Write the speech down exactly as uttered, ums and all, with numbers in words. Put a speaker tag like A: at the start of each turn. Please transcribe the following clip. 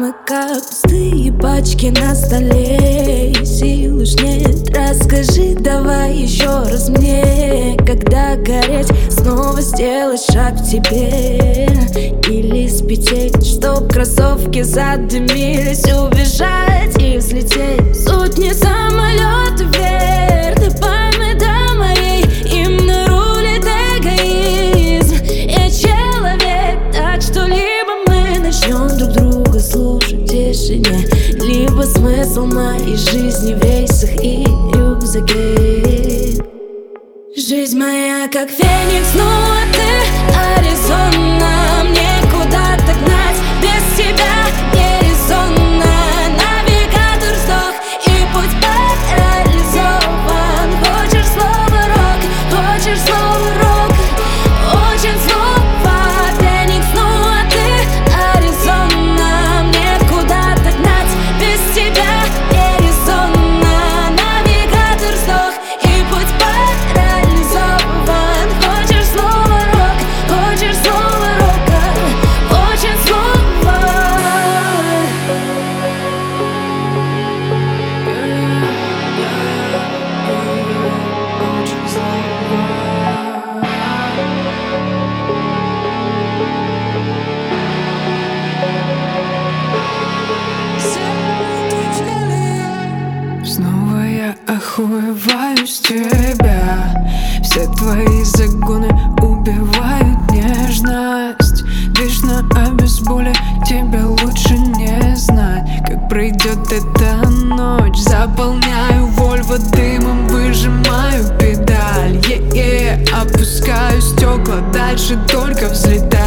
A: Мы как пустые пачки на столе, сил уж нет. Расскажи давай еще раз мне, когда гореть, снова сделать шаг к тебе или спеть, чтоб кроссовки задымились, убежать и взлететь. Суть не самолет вверх, ты пойми до моей, им на рулит эгоизм. Я человек, так что либо мы начнем друг друга слушать в тишине, либо смысл моей жизни в рейсах и рюкзаке. Жизнь моя как феникс, ну а ты Аризона. Мне куда-то гнать без тебя нерезонно. Навигатор сдох и путь парализован. Хочешь слово рок, хочешь слово рок, очень слово феникс, ну а ты Аризона. Мне куда-то гнать без тебя нерезонно. Навигатор сдох и путь парализован. Хочешь слово рок, хочешь слово рока, очень слово. Очень слово.
B: Снова я охуеваю с тебя. Все твои загоны убивают нежность. Лишь на обезболе тебя лучше не знать. Как пройдет эта ночь, заполняю Вольво дымом, выжимаю педаль. Е-е, опускаю стекла, дальше только взлетать.